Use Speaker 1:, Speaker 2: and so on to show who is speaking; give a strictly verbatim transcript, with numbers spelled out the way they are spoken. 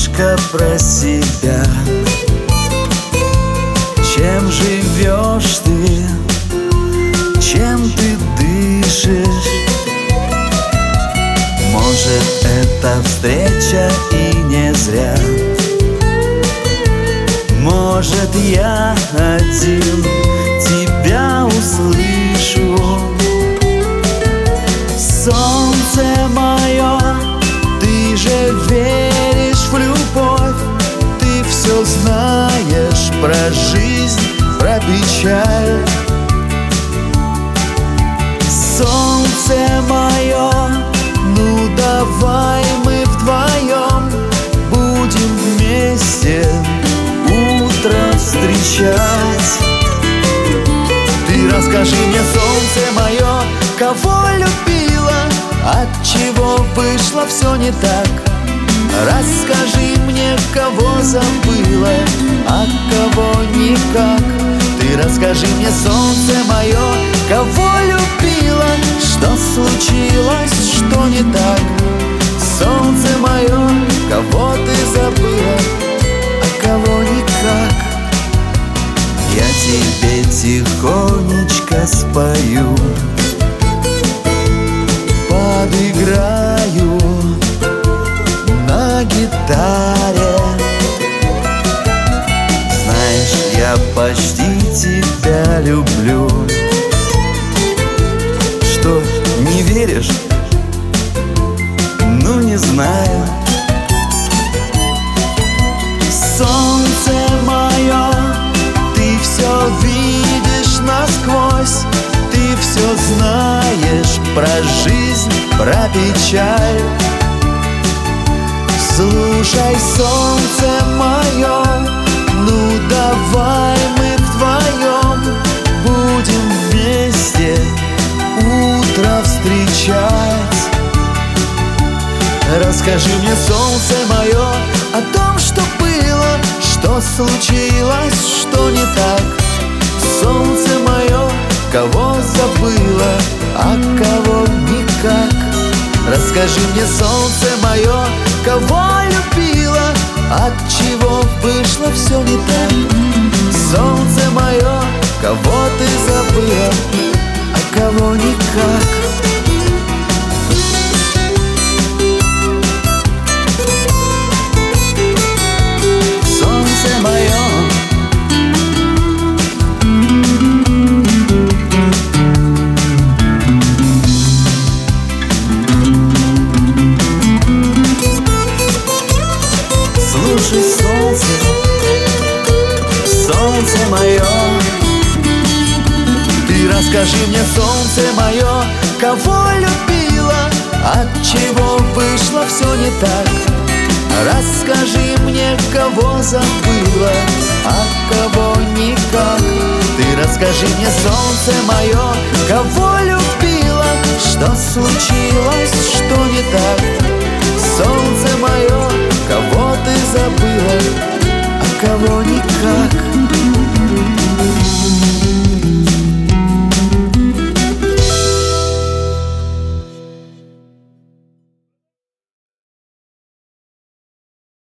Speaker 1: немножко про себя. Чем живешь ты, чем ты дышишь? Может, эта встреча и не зря. Может, я один тебя услышу. Солнце мое, ты же веришь в любовь. Ты все знаешь про жизнь, про печаль. Солнце мое, ну давай мы вдвоем будем вместе утро встречать. Ты расскажи мне, солнце мое, кого любила, от чего вышло все не так. Расскажи мне, кого забыла, а кого никак. Ты расскажи мне, солнце мое, кого любила, что случилось, что не так. Солнце мое, кого ты забыла, а кого никак. Я тебе тихонечко спою, подыграю на гитаре. Знаешь, я почти тебя люблю. Что, не веришь? Ну, не знаю. Солнце мое, ты все видишь насквозь. Ты все знаешь про жизнь, про печаль. Слушай, солнце мое, ну давай мы вдвоем будем вместе утро встречать. Расскажи мне, солнце мое, о том, что было, что случилось, что не так. Солнце мое, кого забыла, а кого никак. Расскажи мне, солнце мое, кого любила, от чего вышло все не так. Солнце мое, кого ты забыла, а кого никак. Солнце мое, слушай, солнце, солнце мое, ты расскажи мне, солнце мое, кого любила, от чего вышло все не так. Расскажи мне, кого забыла, а кого никак. Ты расскажи мне, солнце мое, кого любила, что случилось, что не так. Солнце мое, кого ты забыла, а кого никак.